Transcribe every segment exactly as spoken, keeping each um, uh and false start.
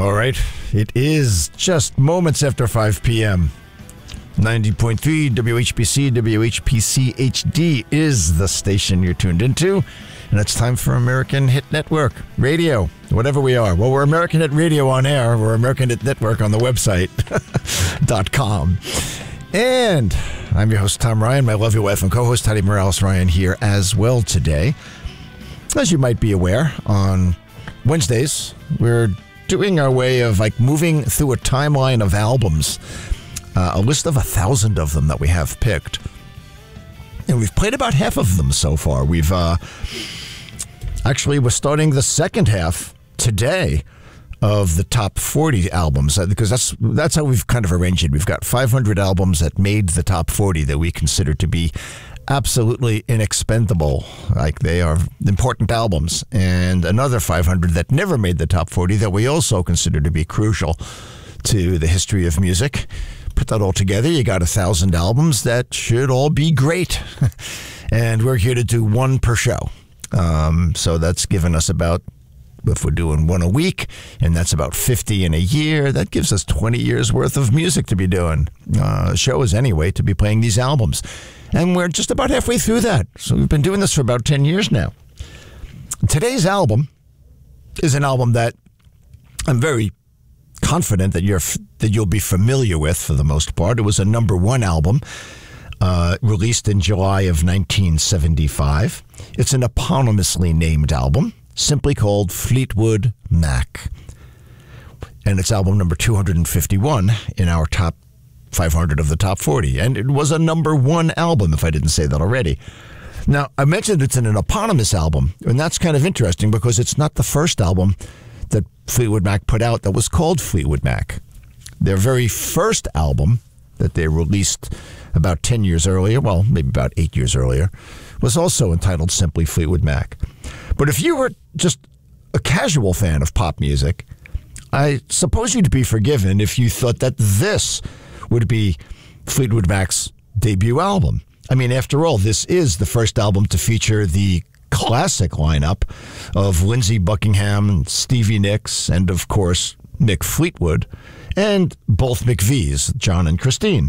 All right. It is just moments after five p.m. ninety point three W H B C, W H P C H D is the station you're tuned into. And it's time for American Hit Network Radio, whatever we are. Well, we're American Hit Radio on air. We're American Hit Network on the website dot com. And I'm your host, Tom Ryan. My lovely wife and co-host, Hattie Morales Ryan, here as well today. As you might be aware, on Wednesdays, we're doing our way of like moving through a timeline of albums, uh, a list of a thousand of them that we have picked. And we've played about half of them so far. We've uh, actually, we're starting the second half today of the top forty albums, uh, because that's that's how we've kind of arranged it. We've got five hundred albums that made the top forty that we consider to be absolutely inexpendable, like they are important albums, and another five hundred that never made the top forty that we also consider to be crucial to the history of music. Put that all together, you got a thousand albums that should all be great. And we're here to do one per show. Um, so that's given us about, if we're doing one a week, and that's about fifty in a year, that gives us twenty years worth of music to be doing. Uh, shows anyway, to be playing these albums. And we're just about halfway through that. So we've been doing this for about ten years now. Today's album is an album that I'm very confident that you're that you'll be familiar with for the most part. It was a number one album uh, released in July of nineteen seventy-five. It's an eponymously named album, simply called Fleetwood Mac. And it's album number two hundred fifty-one in our top five hundred of the top forty. And it was a number one album, if I didn't say that already. Now, I mentioned it's an, an eponymous album, and that's kind of interesting because it's not the first album that Fleetwood Mac put out that was called Fleetwood Mac. Their very first album that they released about ten years earlier, well, maybe about eight years earlier, was also entitled simply Fleetwood Mac. But if you were just a casual fan of pop music, I suppose you'd be forgiven if you thought that this would be Fleetwood Mac's debut album. I mean, after all, this is the first album to feature the classic lineup of Lindsey Buckingham and Stevie Nicks and, of course, Mick Fleetwood, and both McVies, John and Christine.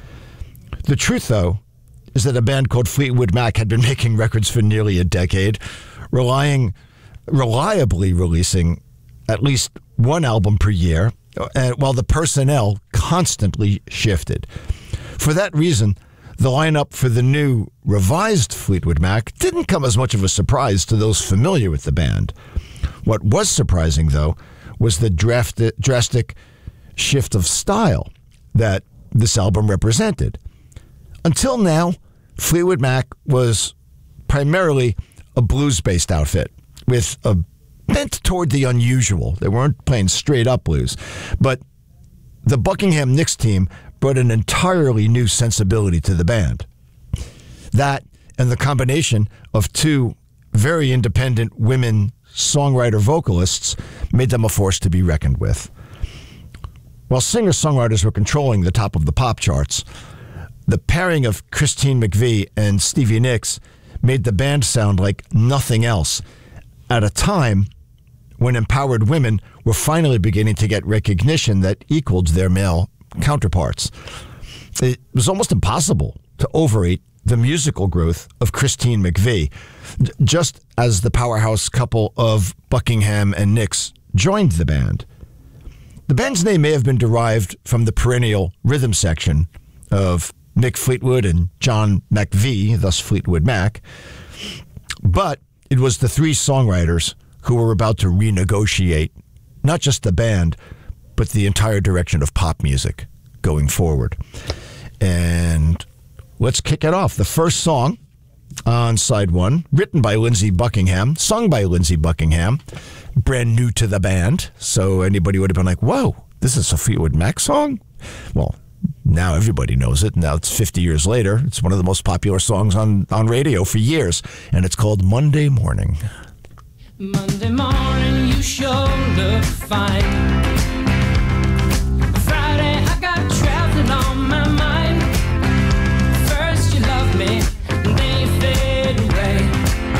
The truth, though, is that a band called Fleetwood Mac had been making records for nearly a decade, relying, reliably releasing at least one album per year, while the personnel constantly shifted. For that reason, the lineup for the new revised Fleetwood Mac didn't come as much of a surprise to those familiar with the band. What was surprising, though, was the drastic, drastic shift of style that this album represented. Until now, Fleetwood Mac was primarily a blues-based outfit with a bent toward the unusual. They weren't playing straight-up blues. But the Buckingham Nicks team brought an entirely new sensibility to the band. That and the combination of two very independent women songwriter-vocalists made them a force to be reckoned with. While singer-songwriters were controlling the top of the pop charts, the pairing of Christine McVie and Stevie Nicks made the band sound like nothing else at a time when empowered women were finally beginning to get recognition that equaled their male counterparts. It was almost impossible to overrate the musical growth of Christine McVie, just as the powerhouse couple of Buckingham and Nicks joined the band. The band's name may have been derived from the perennial rhythm section of Mick Fleetwood and John McVie, thus Fleetwood Mac, but it was the three songwriters who were about to renegotiate not just the band, but the entire direction of pop music going forward. And let's kick it off. The first song on side one, written by Lindsey Buckingham, sung by Lindsey Buckingham, brand new to the band. So anybody would have been like, whoa, this is a Fleetwood Mac song? Well, now everybody knows it. Now it's fifty years later. It's one of the most popular songs on, on radio for years. And it's called Monday Morning. Monday morning, you sure look fine. Friday, I got traveling on my mind. First you love me, then you fade away.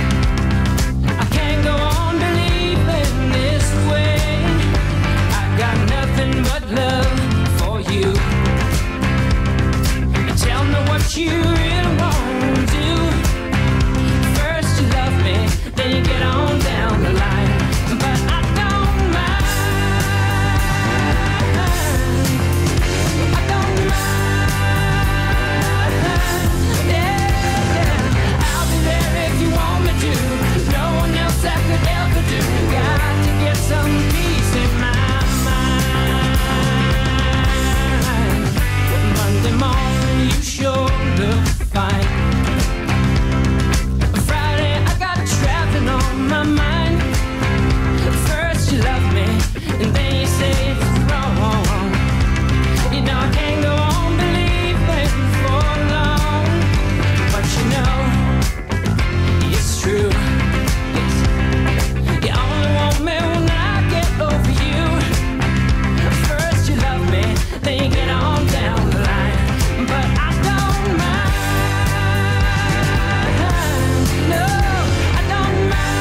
I can't go on believing this way. I got on my mind. First you love me, and then you say it's wrong. You know I can't go on believing for long, but you know it's true. Yes. You only want me when I get over you. First you love me, then you get on down the line, but I don't mind. No, I don't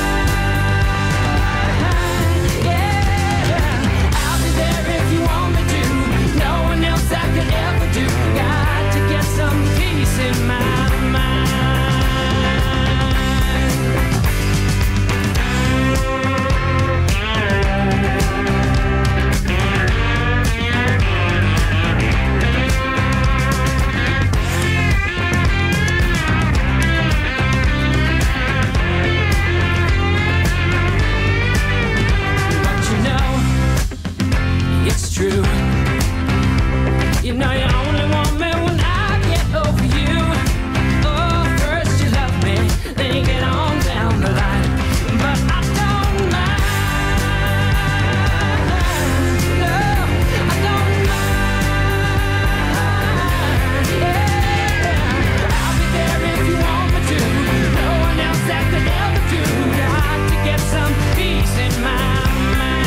mind. Yeah, I'll be there if you want me to. No one else I could ever do. Got to get some peace in my mind. But you know, it's true. You know you only want me when I get over you. Oh, first you love me, then you get on down the line, but I don't mind. No, I don't mind. Yeah, I'll be there if you want me to. No one else that could ever do. Got to get some peace in my mind.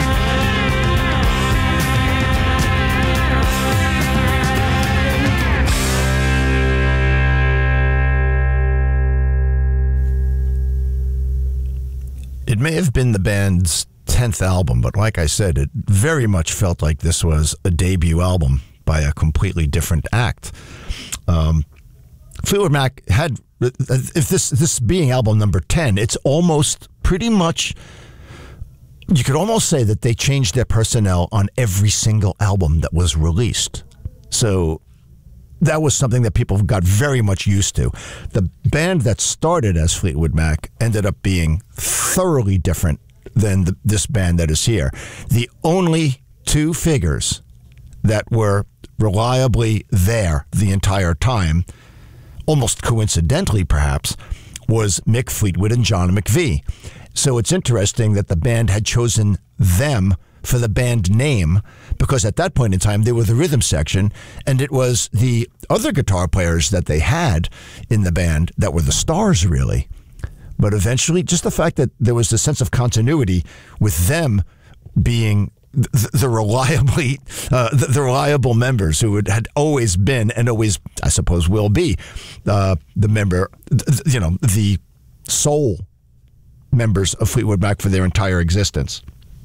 It may have been the band's tenth album, but like I said, it very much felt like this was a debut album by a completely different act. Um, Fleetwood Mac had, if this this being album number ten, it's almost pretty much, you could almost say that they changed their personnel on every single album that was released. So that was something that people got very much used to. The band that started as Fleetwood Mac ended up being thoroughly different than the, this band that is here. The only two figures that were reliably there the entire time, almost coincidentally perhaps, was Mick Fleetwood and John McVie. So it's interesting that the band had chosen them for the band name, because at that point in time they were the rhythm section, and it was the other guitar players that they had in the band that were the stars, really. But eventually, just the fact that there was a sense of continuity with them being the, the reliably uh, the, the reliable members who had, had always been and always, I suppose, will be uh, the member, you know, the sole members of Fleetwood Mac for their entire existence.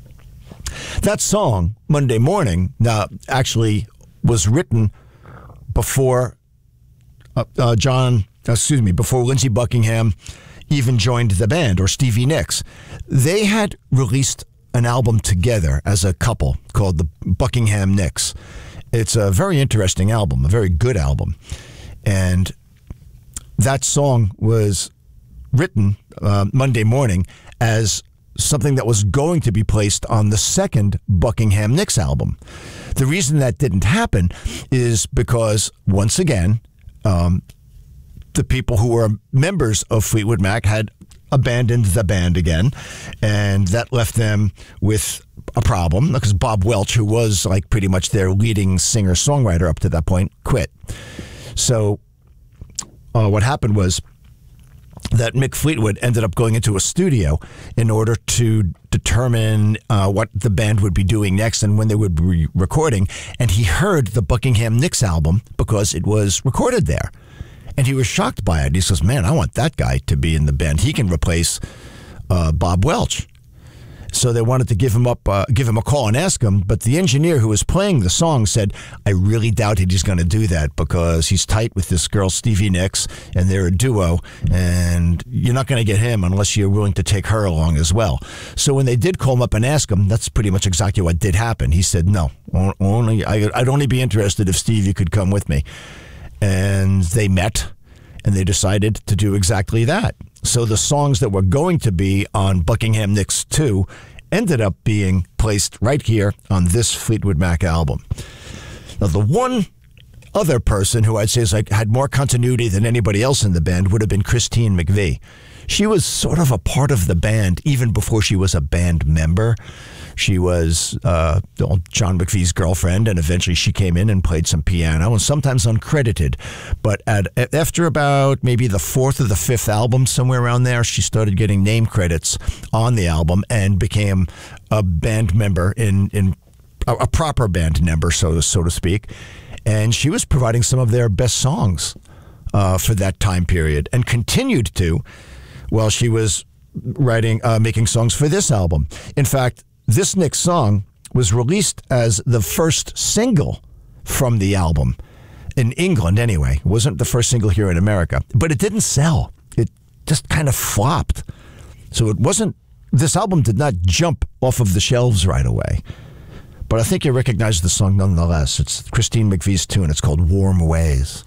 That song, Monday Morning, uh, actually was written before uh, uh, John, excuse me, before Lindsey Buckingham even joined the band, or Stevie Nicks. They had released an album together as a couple called the Buckingham Nicks. It's a very interesting album, a very good album. And that song was written uh, Monday Morning as something that was going to be placed on the second Buckingham Nicks album. The reason that didn't happen is because, once again, um, the people who were members of Fleetwood Mac had abandoned the band again, and that left them with a problem because Bob Welch, who was like pretty much their leading singer-songwriter up to that point, quit. So uh, what happened was that Mick Fleetwood ended up going into a studio in order to determine uh, what the band would be doing next and when they would be recording. And he heard the Buckingham Nicks album because it was recorded there. And he was shocked by it. He says, man, I want that guy to be in the band. He can replace uh, Bob Welch. So they wanted to give him up, uh, give him a call and ask him. But the engineer who was playing the song said, I really doubt he's going to do that because he's tight with this girl, Stevie Nicks, and they're a duo. And you're not going to get him unless you're willing to take her along as well. So when they did call him up and ask him, that's pretty much exactly what did happen. He said, no, only I'd only be interested if Stevie could come with me. And they met, and they decided to do exactly that. So the songs that were going to be on Buckingham Nicks two ended up being placed right here on this Fleetwood Mac album. Now, the one other person who I'd say is like had more continuity than anybody else in the band would have been Christine McVie. she was sort of a part of the band even before she was a band member. She was uh, John McVie's girlfriend, and eventually she came in and played some piano, and sometimes uncredited. But at, after about maybe the fourth or the fifth album, somewhere around there, she started getting name credits on the album and became a band member in in a, a proper band member, so to, so to speak. And she was providing some of their best songs uh, for that time period, and continued to while she was writing, uh, making songs for this album. In fact, this next song was released as the first single from the album, in England anyway. It wasn't the first single here in America, but it didn't sell. It just kind of flopped. So it wasn't, this album did not jump off of the shelves right away. But I think you recognize the song nonetheless. It's Christine McVie's tune. It's called Warm Ways.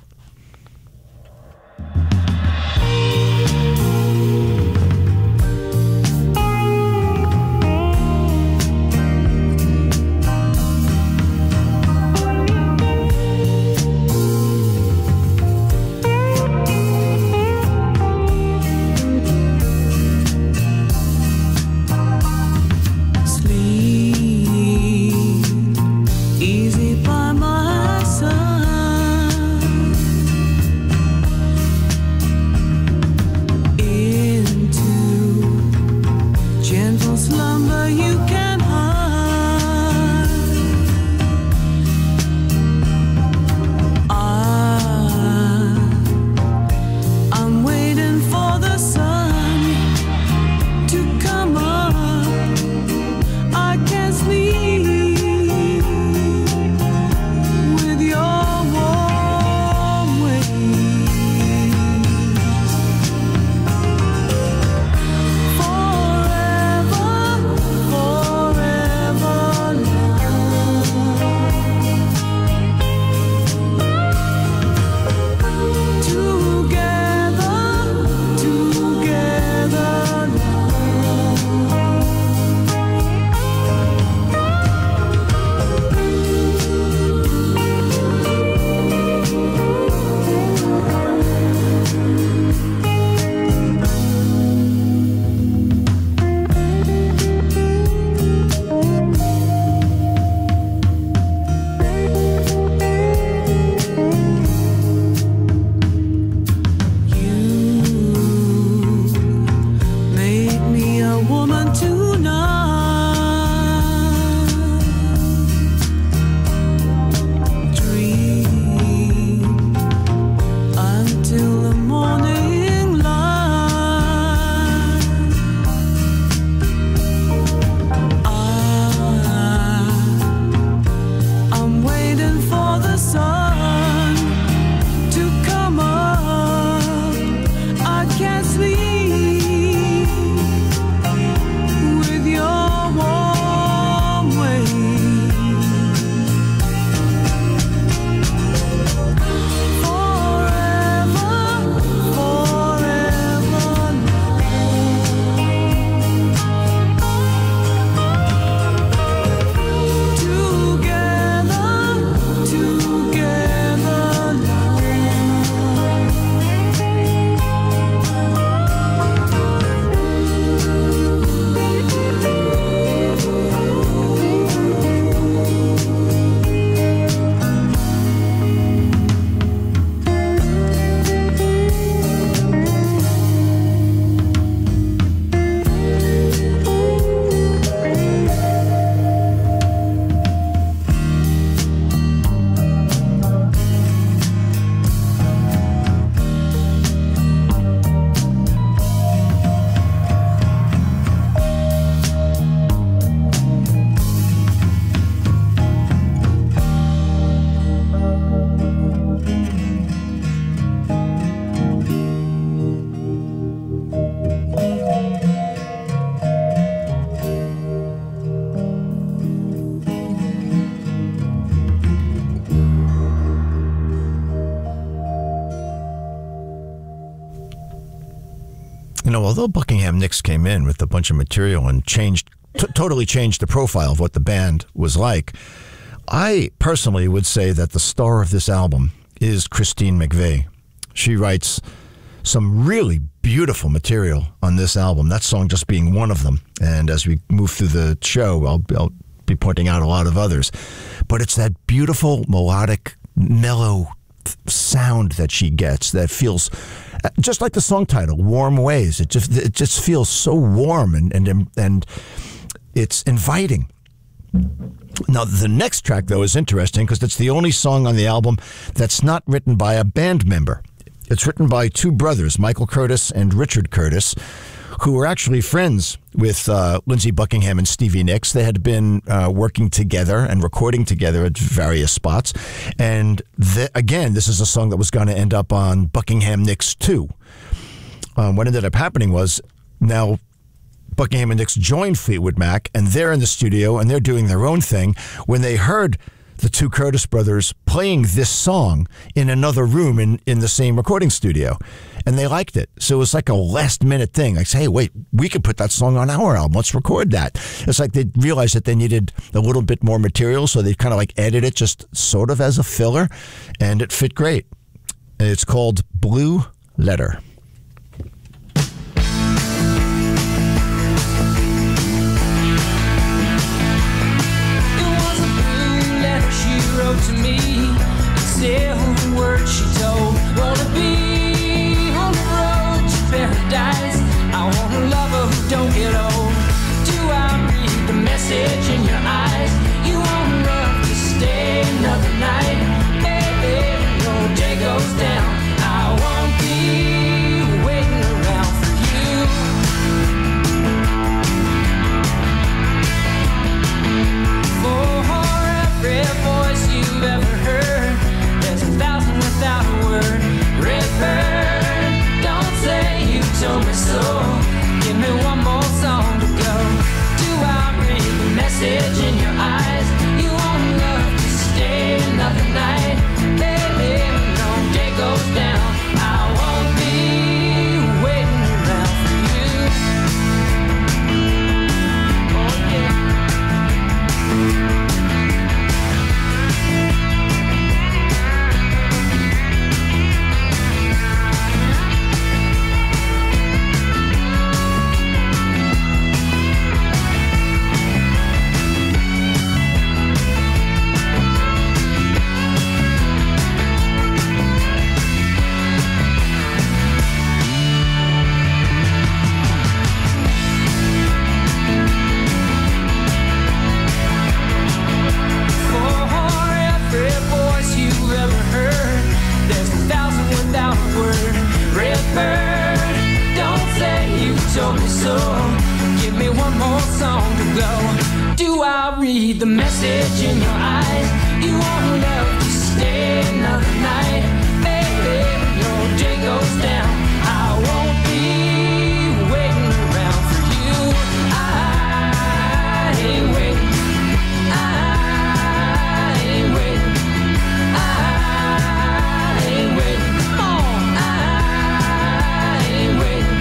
You know, although Buckingham Nicks came in with a bunch of material and changed, t- totally changed the profile of what the band was like, I personally would say that the star of this album is Christine McVie. She writes some really beautiful material on this album. That song just being one of them. And as we move through the show, I'll, I'll be pointing out a lot of others. But it's that beautiful, melodic, mellow sound that she gets that feels just like the song title, Warm Ways. It just it just feels so warm and and and it's inviting. Now, the next track, though, is interesting because it's the only song on the album that's not written by a band member. It's written by two brothers, Michael Curtis and Richard Curtis, who were actually friends with uh, Lindsey Buckingham and Stevie Nicks. They had been uh, working together and recording together at various spots. And the, again, this is a song that was going to end up on Buckingham Nicks two. Um, what ended up happening was now Buckingham and Nicks joined Fleetwood Mac, and they're in the studio and they're doing their own thing. When they heard the two Curtis brothers playing this song in another room in, in the same recording studio, and they liked it. So it was like a last minute thing. Like, hey, wait, we could put that song on our album. Let's record that. It's like they realized that they needed a little bit more material, so they kind of like added it just sort of as a filler, and it fit great. It's called Blue Letter. To me, every word she told. Wanna be on the road to paradise. I want a lover who don't get old. Do I read the message in your eyes? You want love to stay another night. Baby, no day goes down. I won't be waiting around for you. For every voice you've ever heard, there's a thousand without a word. Redbird, don't say you told me so. Give me one more song to go. Do I read the message in your eyes? You want love to stay another night. Baby, no day goes down. I won't be waiting around for you. Oh yeah. Told me so. Give me one more song to go. Do I read the message in your eyes? You want love to stay another night. Baby, no day goes down. I won't be waiting around for you. I ain't waiting. I ain't waiting. I ain't waiting. Come on. I ain't waiting.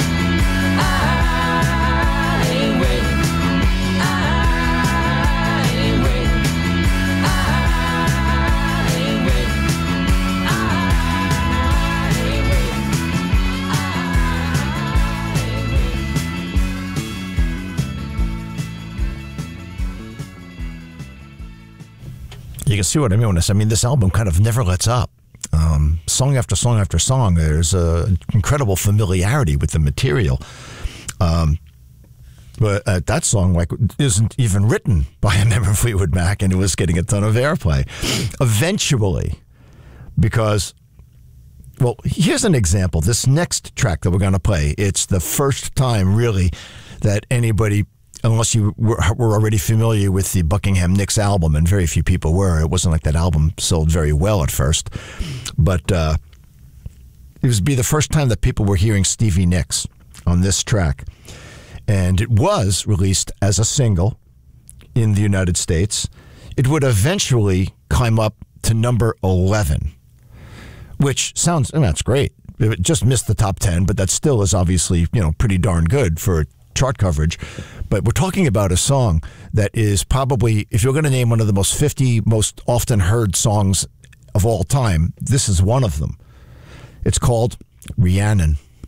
You can see what I mean when I say, I mean, this album kind of never lets up. Um, song after song after song, there's an incredible familiarity with the material. Um, but uh, that song like isn't even written by a member of Fleetwood Mac, and it was getting a ton of airplay. Eventually, because, well, here's an example. This next track that we're going to play, it's the first time really that anybody, unless you were, were already familiar with the Buckingham Nicks album, and very few people were. It wasn't like that album sold very well at first. But uh, it would be the first time that people were hearing Stevie Nicks on this track. And it was released as a single in the United States. It would eventually climb up to number eleven, which sounds, I mean, that's great. It just missed the top ten, but that still is obviously, you know, pretty darn good for chart coverage. But we're talking about a song that is probably, if you're going to name one of the most fifty most often heard songs of all time, this is one of them. It's called Rhiannon.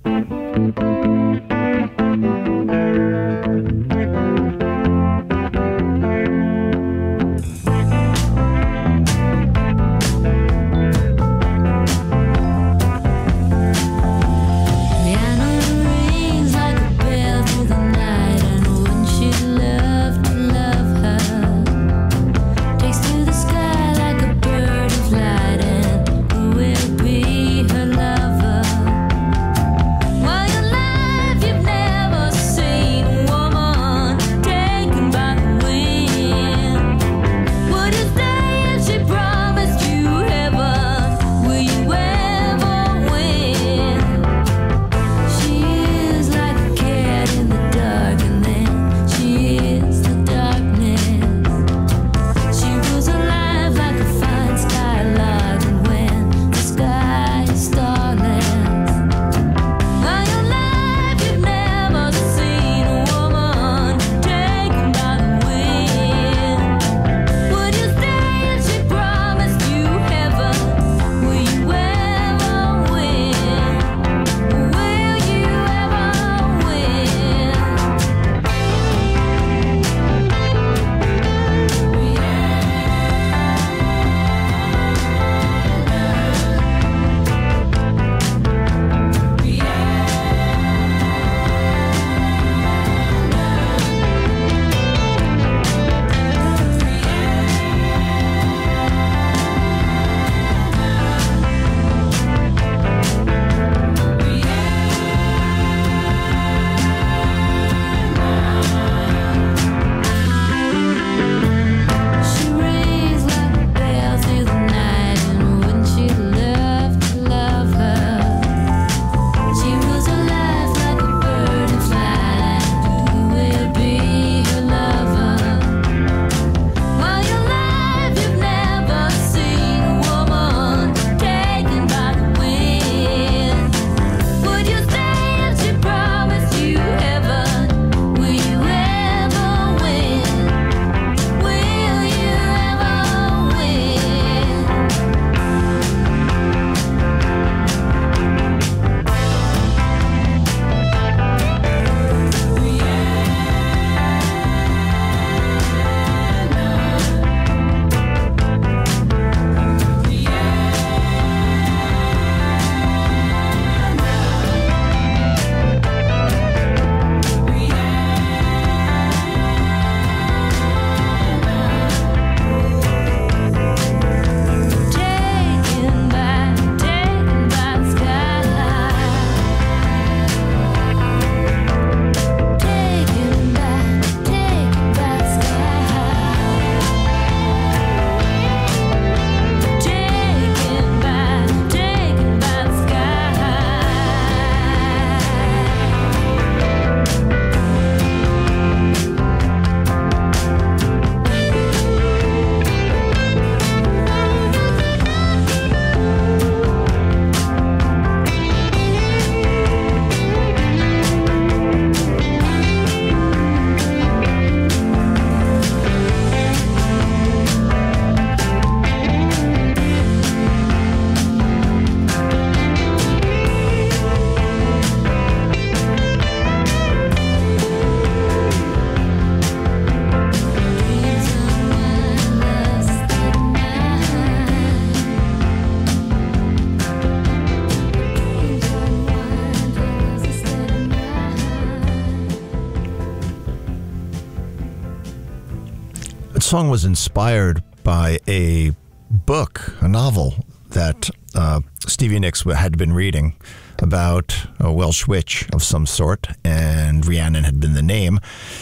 song was inspired by a book, a novel that uh, Stevie Nicks had been reading about a Welsh witch of some sort, and Rhiannon had been the name.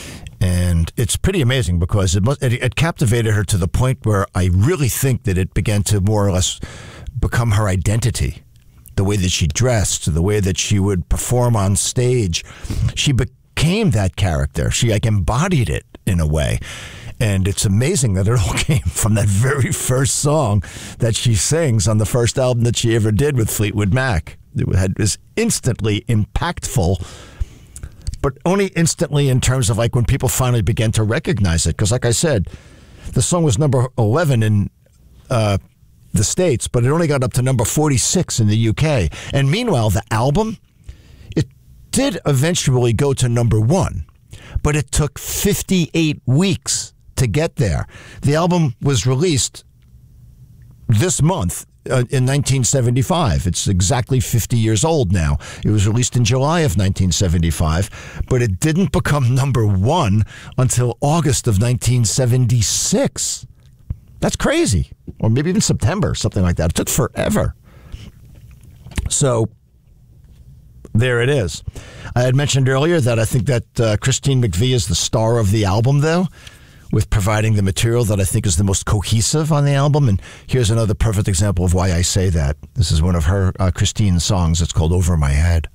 And it's pretty amazing because it, must, it, it captivated her to the point where I really think that it began to more or less become her identity. The way that she dressed, the way that she would perform on stage. She became that character. She like embodied it in a way. And it's amazing that it all came from that very first song that she sings on the first album that she ever did with Fleetwood Mac. It had, was instantly impactful, but only instantly in terms of like when people finally began to recognize it. Because like I said, the song was number eleven in uh, the States, but it only got up to number forty-six in the U K. And meanwhile, the album, it did eventually go to number one, but it took fifty-eight weeks to get there. The album was released this month uh, in nineteen seventy-five. It's exactly fifty years old now. It was released in July of nineteen seventy-five, but it didn't become number one until August of nineteen seventy-six. That's crazy. Or maybe even September, something like that. It took forever. So there it is. I had mentioned earlier that I think that uh, Christine McVie is the star of the album, though, with providing the material that I think is the most cohesive on the album. And here's another perfect example of why I say that. This is one of her, uh, Christine's songs. It's called Over My Head.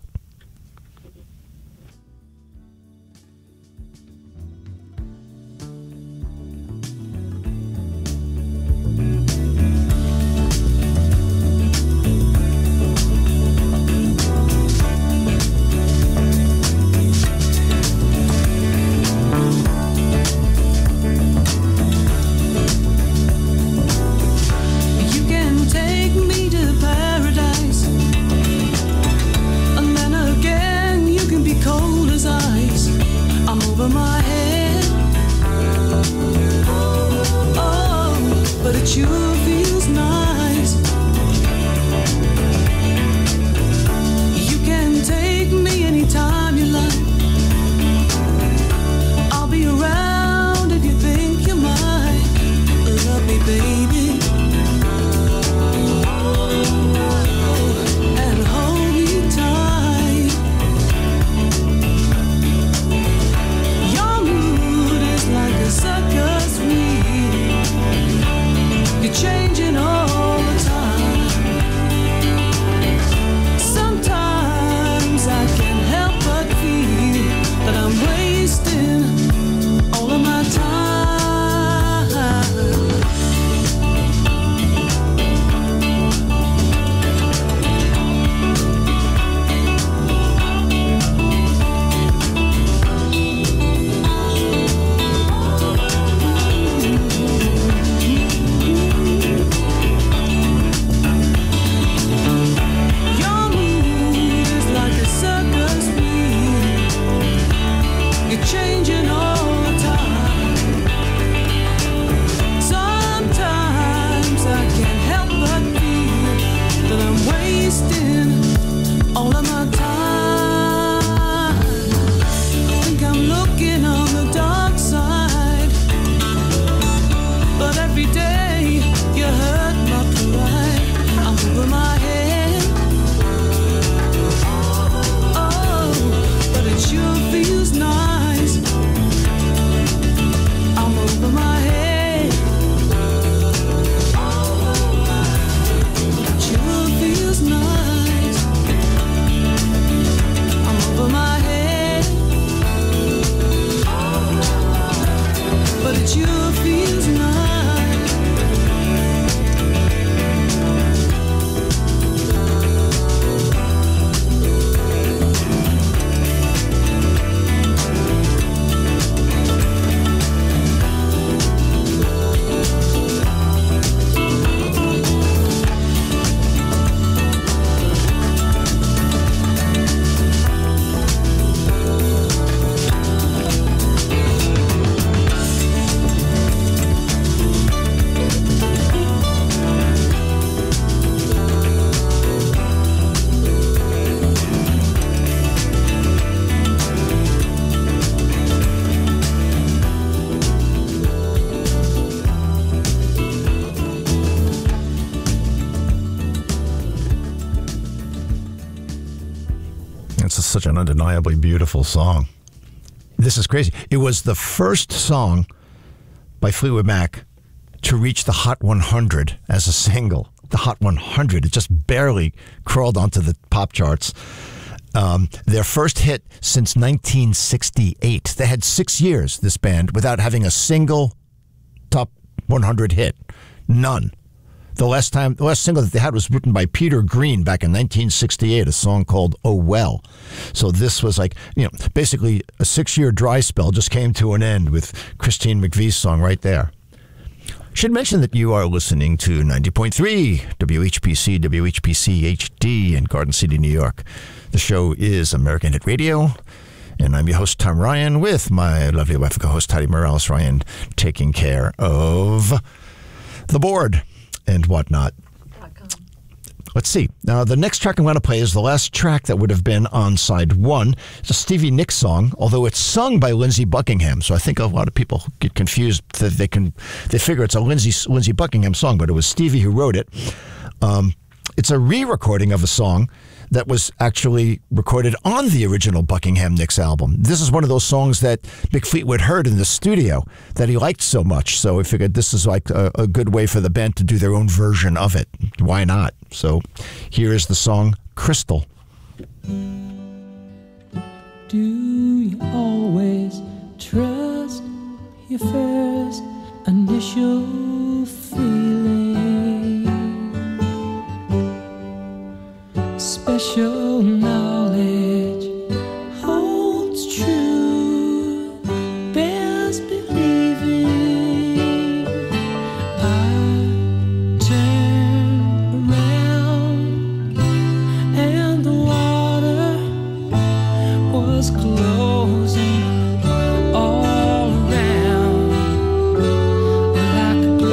Such an undeniably beautiful song. This is crazy. It was the first song by Fleetwood Mac to reach the Hot one hundred as a single. The Hot one hundred. It just barely crawled onto the pop charts. Um, their first hit since nineteen sixty-eight. They had six years, this band, without having a single top one hundred hit. None. The last time, the last single that they had was written by Peter Green back in nineteen sixty-eight, a song called "Oh Well." So this was like, you know, basically a six-year dry spell just came to an end with Christine McVie's song right there. Should mention that you are listening to ninety point three W H P C, W H P C H D in Garden City, New York. The show is American Hit Radio, and I'm your host, Tom Ryan, with my lovely wife and co-host, Heidi Morales Ryan, taking care of the board and whatnot. Let's see. Now, the next track I'm going to play is the last track that would have been on side one. It's a Stevie Nicks song, although it's sung by Lindsey Buckingham. So I think a lot of people get confused that they can they figure it's a Lindsey Lindsey Buckingham song, but it was Stevie who wrote it. Um, it's a re-recording of a song that was actually recorded on the original Buckingham Nicks album. This is one of those songs that Mick Fleetwood heard in the studio that he liked so much. So we figured this is like a, a good way for the band to do their own version of it. Why not? So here is the song Crystal. Do you always trust your first initial feeling? Special knowledge holds true, best believing. I turn around and the water was closing all around like a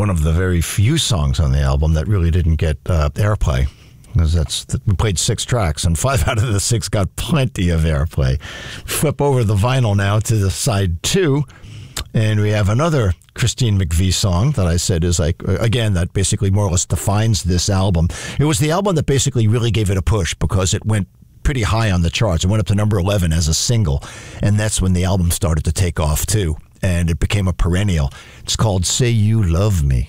one of the very few songs on the album that really didn't get uh, airplay. Because that's we played six tracks, and five out of the six got plenty of airplay. Flip over the vinyl now to the side two, and we have another Christine McVie song that I said is like, again, that basically more or less defines this album. It was the album that basically really gave it a push because it went pretty high on the charts. It went up to number eleven as a single, and that's when the album started to take off too, and it became a perennial. It's called Say You Love Me.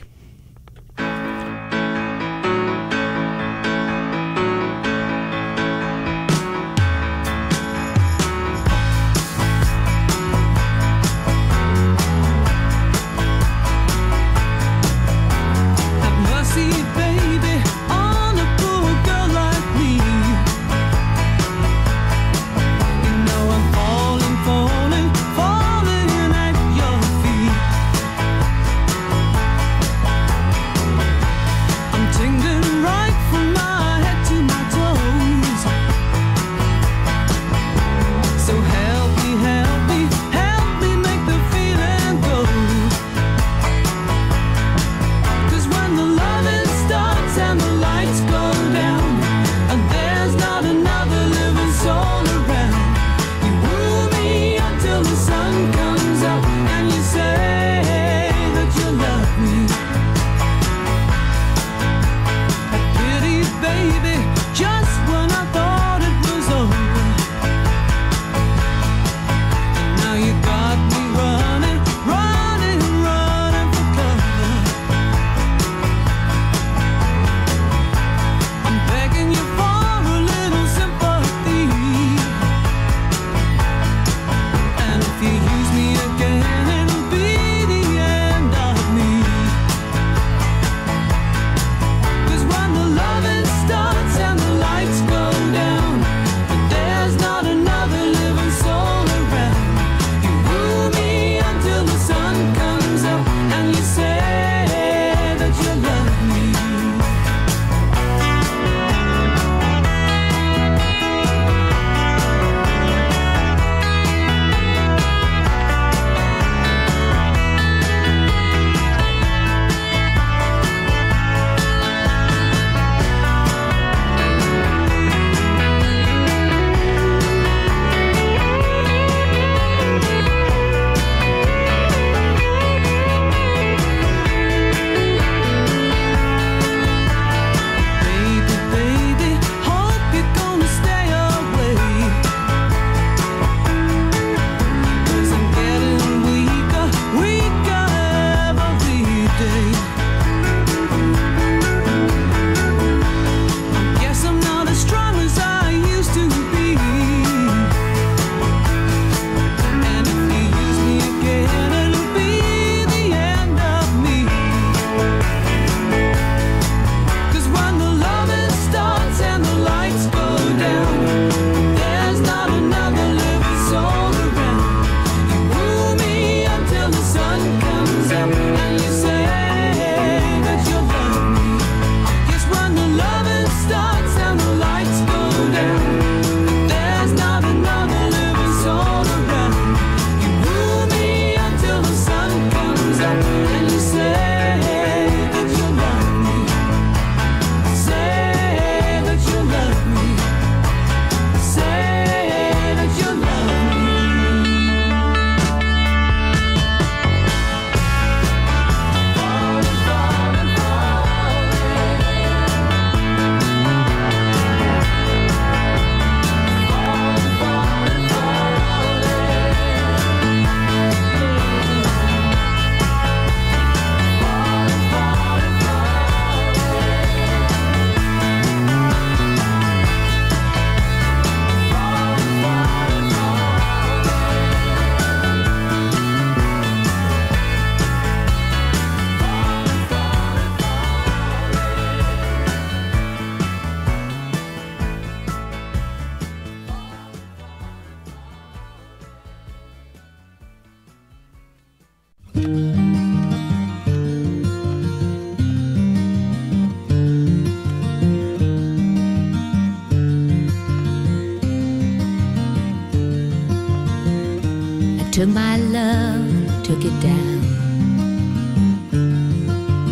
Took my love, took it down.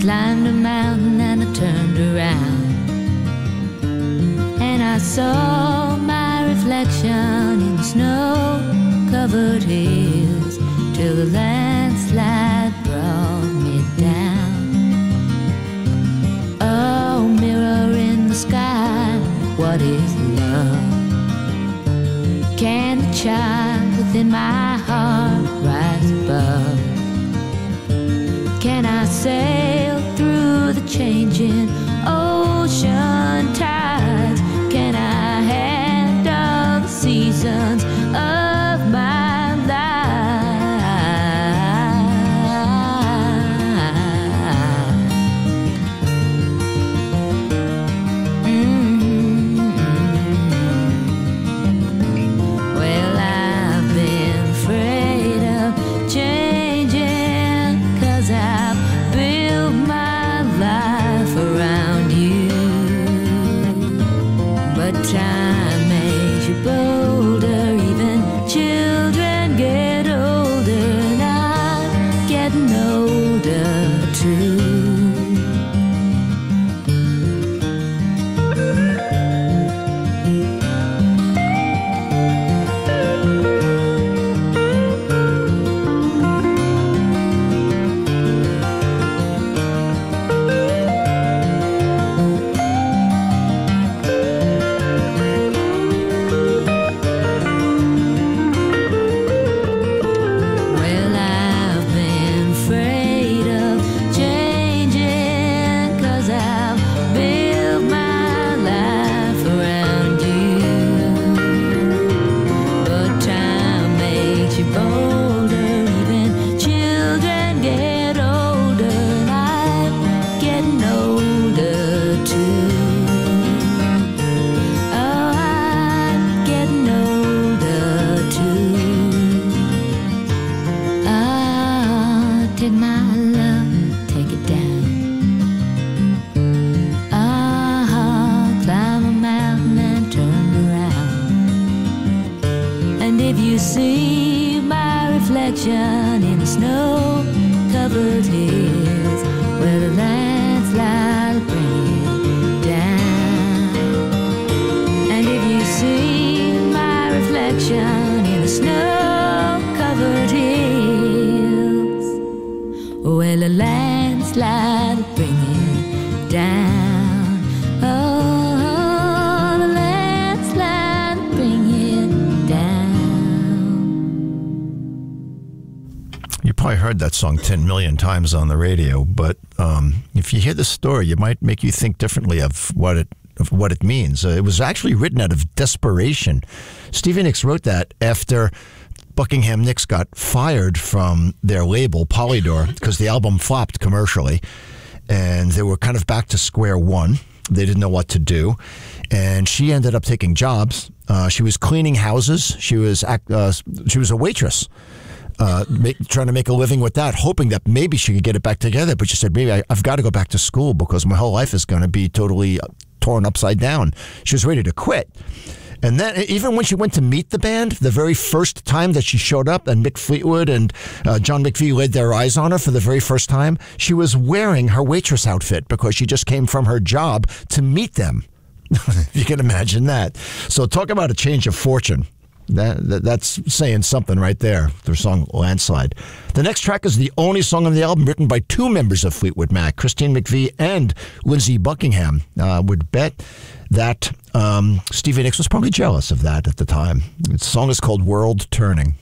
climbed a mountain and I turned around, and I saw my reflection in the snow-covered hills till the landslide brought me down. Oh, mirror in the sky, what is love? Can the child within my heart rise above? Can I sail through the changing ocean tides? Can I handle the seasons of my life? Mm-hmm. Well, I've been afraid of changing, 'cause I've built my life around you. But time makes you bolder, even children get older, and I'm getting older too. Well, I've been afraid of changing, 'cause I've built my life around you. But time makes you bolder, even children get older, and I'm getting older too. Oh, I'm getting older too. Ah, take my love, take it down. Ah, climb a mountain and turn around. And if you see my reflection in the snow-covered hills, where the landslide bring it down. And if you see my reflection in the snow-covered hills, well, the landslide will bring it down. Oh, the landslide will bring it down. You probably heard that song ten million times on the radio, but um, if you hear the story, it might make you think differently of what it of what it means. Uh, it was actually written out of desperation. Stevie Nicks wrote that after Buckingham Nicks got fired from their label, Polydor, because the album flopped commercially, and they were kind of back to square one. They didn't know what to do, and she ended up taking jobs. Uh, she was cleaning houses. She was act, uh, she was a waitress, uh, make, trying to make a living with that, hoping that maybe she could get it back together. But she said, maybe I, I've got to go back to school because my whole life is going to be totally torn upside down. She was ready to quit. And then even when she went to meet the band, the very first time that she showed up and Mick Fleetwood and uh, John McVie laid their eyes on her for the very first time, she was wearing her waitress outfit because she just came from her job to meet them. If you can imagine that. So talk about a change of fortune. That, that That's saying something right there, their song Landslide. The next track is the only song on the album written by two members of Fleetwood Mac, Christine McVie and Lindsey Buckingham. I uh, would bet that um, Stevie Nicks was probably jealous of that at the time. The song is called World Turning.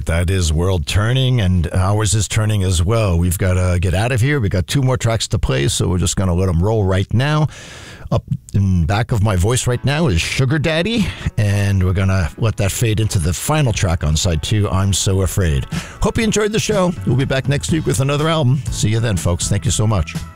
That is World Turning, and ours is turning as well. We've got to get out of here. We got two more tracks to play, so we're just going to let them roll right now. Up in back of my voice right now is Sugar Daddy, and we're going to let that fade into the final track on side two, I'm So Afraid. Hope you enjoyed the show. We'll be back next week with another album. See you then, folks. Thank you so much.